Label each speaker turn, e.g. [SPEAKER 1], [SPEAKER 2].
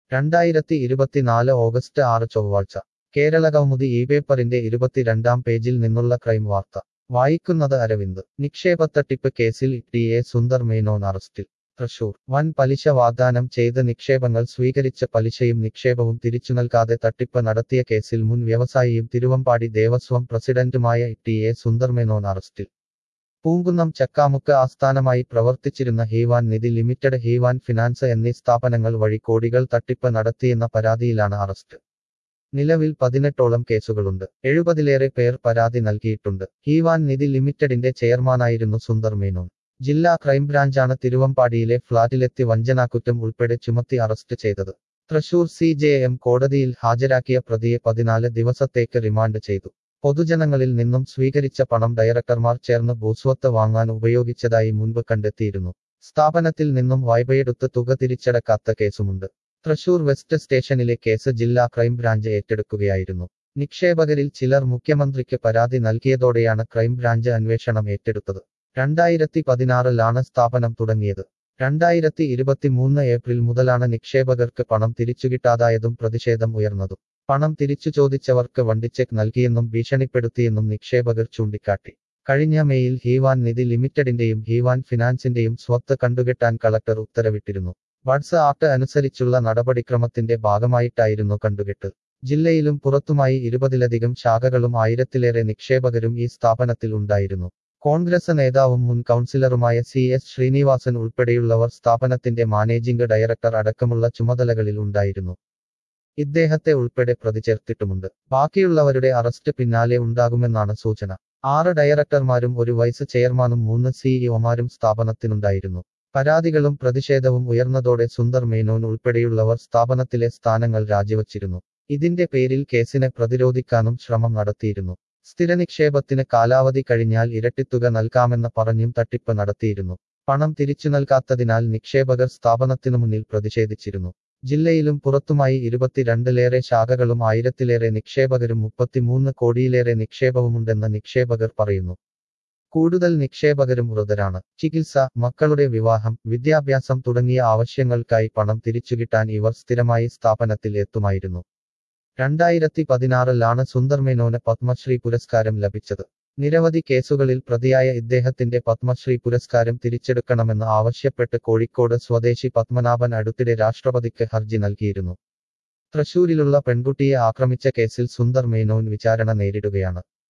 [SPEAKER 1] 2024 August 6 ചൊവ്വാഴ്ച കേരളകൗമുദി ഈ പേപ്പറിന്റെ 22-ാം പേജിൽ നിന്നുള്ള ക്രൈം വാർത്ത വായിക്കുന്നത് അരവിന്ദ് നിക്ഷേപത്തട്ടിപ്പ് കേസിൽ ടി.എ. സുന്ദർ മേനോൻ അറസ്റ്റിൽ തൃശൂർ വൻ പലിശ വാഗ്ദാനം ചെയ്ത് നിക്ഷേപങ്ങൾ സ്വീകരിച്ച പലിശയും നിക്ഷേപവും തിരിച്ചുനൽകാതെ തട്ടിപ്പ് നടത്തിയ കേസിൽ മുൻ വ്യവസായിയും തിരുവമ്പാടി ദേവസ്വം പ്രസിഡന്റുമായ ടി.എ. സുന്ദർ മേനോൻ അറസ്റ്റിൽ പൂങ്കുന്നം ചക്കാമുക്ക് ആസ്ഥാനമായി പ്രവർത്തിച്ചിരുന്ന ഹീവാൻ നിധി ലിമിറ്റഡ് ഹീവാൻ ഫിനാൻസ് എന്നീ സ്ഥാപനങ്ങൾ വഴി കോടികൾ തട്ടിപ്പ് നടത്തിയെന്ന പരാതിയിലാണ് അറസ്റ്റ് നിലവിൽ 18ഓളം കേസുകളുണ്ട് 70-ലേറെ പേർ പരാതി നൽകിയിട്ടുണ്ട് ഹീവാൻ നിധി ലിമിറ്റഡിന്റെ ചെയർമാനായിരുന്നു സുന്ദർ മേനോൻ ജില്ലാ ക്രൈംബ്രാഞ്ചാണ് തിരുവമ്പാടിയിലെ ഫ്ളാറ്റിലെത്തി വഞ്ചനാക്കുറ്റം ഉൾപ്പെടെ ചുമത്തി അറസ്റ്റ് ചെയ്തത് തൃശൂർ CJM കോടതിയിൽ ഹാജരാക്കിയ പ്രതിയെ 14 ദിവസത്തേക്ക് റിമാൻഡ് ചെയ്തു പൊതുജനങ്ങളിൽ നിന്നും സ്വീകരിച്ച പണം ഡയറക്ടർമാർ ചേർന്ന് ഭൂസ്വത്ത് വാങ്ങാൻ ഉപയോഗിച്ചതായി മുൻപ് കണ്ടെത്തിയിരുന്നു സ്ഥാപനത്തിൽ നിന്നും വായ്പയെടുത്ത് തുക തിരിച്ചടക്കാത്ത കേസുമുണ്ട് തൃശൂർ വെസ്റ്റ് സ്റ്റേഷനിലെ കേസ് ജില്ലാ ക്രൈംബ്രാഞ്ച് ഏറ്റെടുക്കുകയായിരുന്നു നിക്ഷേപകരിൽ ചിലർ മുഖ്യമന്ത്രിക്ക് പരാതി നൽകിയതോടെയാണ് ക്രൈംബ്രാഞ്ച് അന്വേഷണം ഏറ്റെടുത്തത് 2016-ലാണ് സ്ഥാപനം തുടങ്ങിയത് 2023 ഏപ്രിൽ മുതലാണ് നിക്ഷേപകർക്ക് പണം തിരിച്ചുകിട്ടാതായതും പ്രതിഷേധം ഉയർന്നതും പണം തിരിച്ചു ചോദിച്ചവർക്ക് വണ്ടിച്ചെക്ക് നൽകിയെന്നും ഭീഷണിപ്പെടുത്തിയെന്നും നിക്ഷേപകർ ചൂണ്ടിക്കാട്ടി കഴിഞ്ഞ മെയിൽ ഹീവാൻ നിധി ലിമിറ്റഡിന്റെയും ഹീവാൻ ഫിനാൻസിന്റെയും സ്വത്ത് കണ്ടുകെട്ടാൻ കളക്ടർ ഉത്തരവിട്ടിരുന്നു വാട്സ് ആക്ട് അനുസരിച്ചുള്ള നടപടിക്രമത്തിന്റെ ഭാഗമായിട്ടായിരുന്നു കണ്ടുകെട്ട് ജില്ലയിലും പുറത്തുമായി 20-ലധികം ശാഖകളും 1000-ലേറെ നിക്ഷേപകരും ഈ സ്ഥാപനത്തിൽ ഉണ്ടായിരുന്നു കോൺഗ്രസ് നേതാവും മുൻ കൗൺസിലറുമായ CS ശ്രീനിവാസൻ ഉൾപ്പെടെയുള്ളവർ സ്ഥാപനത്തിന്റെ മാനേജിംഗ് ഡയറക്ടർ അടക്കമുള്ള ചുമതലകളിൽ ഉണ്ടായിരുന്നു ഇദ്ദേഹത്തെ ഉൾപ്പെടെ പ്രതി ചേർത്തിട്ടുമുണ്ട് ബാക്കിയുള്ളവരുടെ അറസ്റ്റ് പിന്നാലെ ഉണ്ടാകുമെന്നാണ് സൂചന 6 ഡയറക്ടർമാരും 1 വൈസ് ചെയർമാനും 3 CEOമാരും സ്ഥാപനത്തിനുണ്ടായിരുന്നു പരാതികളും പ്രതിഷേധവും ഉയർന്നതോടെ സുന്ദർ മേനോൻ ഉൾപ്പെടെയുള്ളവർ സ്ഥാപനത്തിലെ സ്ഥാനങ്ങൾ രാജിവച്ചിരുന്നു ഇതിന്റെ പേരിൽ കേസിനെ പ്രതിരോധിക്കാനും ശ്രമം നടത്തിയിരുന്നു സ്ഥിരനിക്ഷേപത്തിന് കാലാവധി കഴിഞ്ഞാൽ ഇരട്ടിത്തുക നൽകാമെന്ന് പറഞ്ഞും തട്ടിപ്പ് നടത്തിയിരുന്നു പണം തിരിച്ചു നൽകാത്തതിനാൽ നിക്ഷേപകർ സ്ഥാപനത്തിനു മുന്നിൽ പ്രതിഷേധിച്ചിരുന്നു ജില്ലയിലും പുറത്തുമായി 22-ലേറെ ശാഖകളും 1000-ലേറെ നിക്ഷേപകരും 33 കോടിയിലേറെ നിക്ഷേപവുമുണ്ടെന്ന് നിക്ഷേപകർ പറയുന്നു കൂടുതൽ നിക്ഷേപകരും വൃതരാണ് ചികിത്സ മക്കളുടെ വിവാഹം വിദ്യാഭ്യാസം തുടങ്ങിയ ആവശ്യങ്ങൾക്കായി പണം തിരിച്ചുകിട്ടാൻ ഇവർ സ്ഥിരമായി സ്ഥാപനത്തിൽ എത്തുമായിരുന്നു 2016-ലാണ് സുന്ദർ മേനോന് പത്മശ്രീ പുരസ്കാരം ലഭിച്ചത് നിരവധി കേസുകളിൽ പ്രതിയായ ഇദ്ദേഹത്തിന്റെ പത്മശ്രീ പുരസ്കാരം തിരിച്ചെടുക്കണമെന്ന് ആവശ്യപ്പെട്ട് കോഴിക്കോട് സ്വദേശി പത്മനാഭൻ അടുത്തിടെ രാഷ്ട്രപതിക്ക് ഹർജി നൽകിയിരുന്നു തൃശൂരിലുള്ള പെൺകുട്ടിയെ ആക്രമിച്ച കേസിൽ സുന്ദർ മേനോൻ വിചാരണ നേരിടുകയാണ്